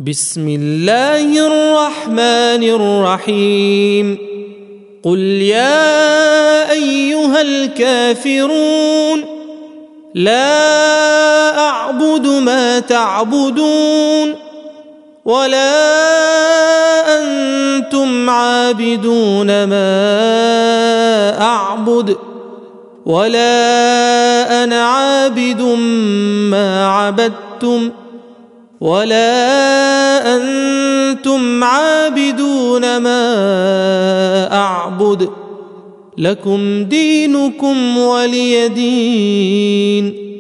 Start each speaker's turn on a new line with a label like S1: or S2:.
S1: بسم الله الرحمن الرحيم قل يا أيها الكافرون لا أعبد ما تعبدون ولا أنتم عابدون ما أعبد ولا أنا عابد ما عبدتم ولا أنتم عابدون ما أعبد لكم دينكم ولي دين.